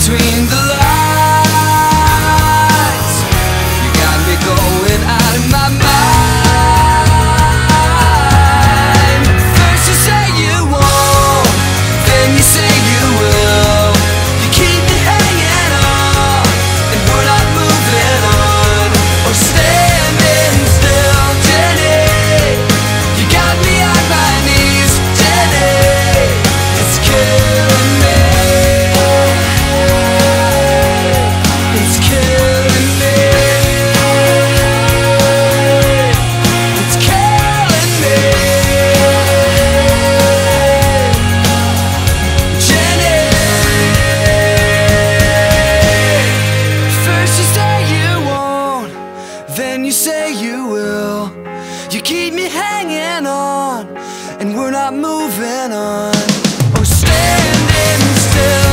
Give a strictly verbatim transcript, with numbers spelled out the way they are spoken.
between the lines. You got me going out of my mind. First you say you won't, then you say you will. You keep me hanging on, and we're not moving on or standing still, Jenny. You got me on my knees, Jenny. It's killing me. It's killing me. It's killing me. Jenny. First you say you won't, then you say you will. You keep me hanging on, and we're not moving on or standing still.